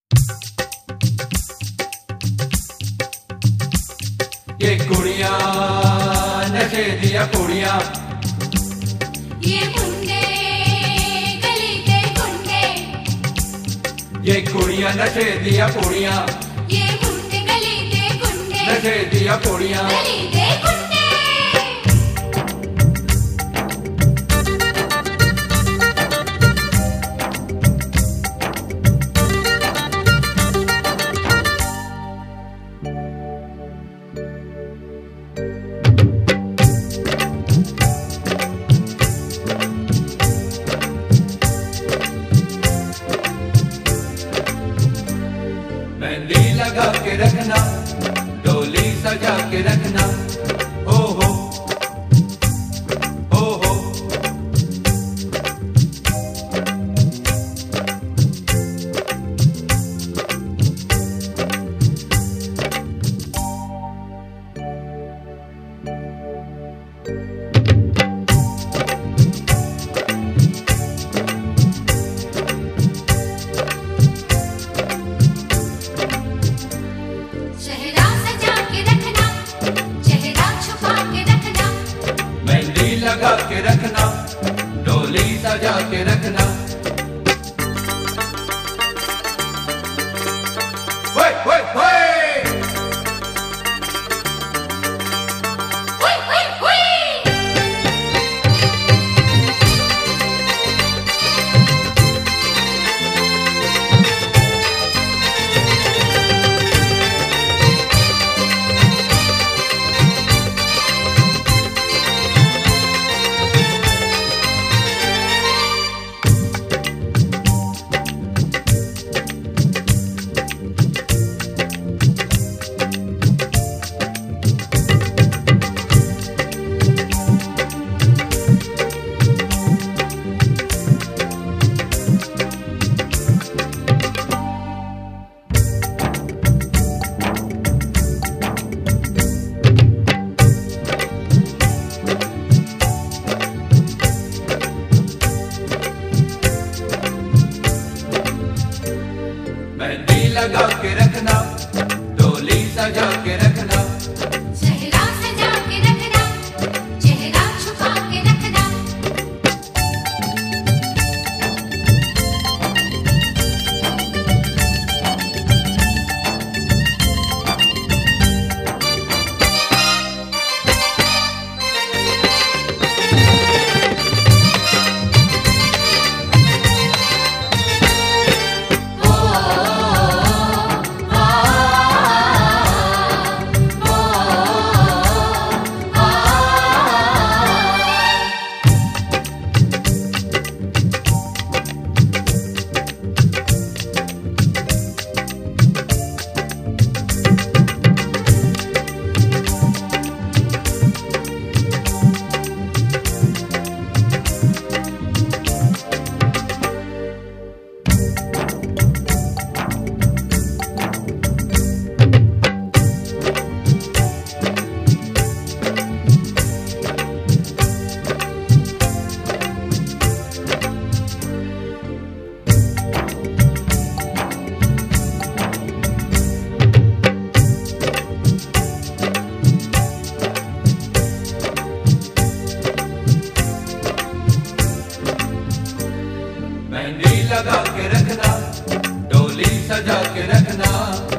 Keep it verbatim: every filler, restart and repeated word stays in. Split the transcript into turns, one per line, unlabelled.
ये कुड़ियां नशे दिया कुड़ियां,
ये मुंडे गली के गुंडे,
ये कुड़ियां नशे दिया कुड़ियां,
ये मुंडे गली के गुंडे,
नशे दिया कुड़ियां।
गली के गुंडे।
मेहंदी लगा के रखना, डोली सजा के रखना, ओ हो ओ हो।
चेहरा सजा के रखना, चेहरा छुपा के रखना,
मेहंदी लगा के रखना, डोली सजा के रखना। ओए ओए ओए,
हुई हुई हुई।
मेहंदी लगा के रखना, डोली सजा के रखना,
चेहरा सजा के रखना, चेहरा छुपा के रखना,
मेहंदी लगा के रखना, डोली सजा के रखना।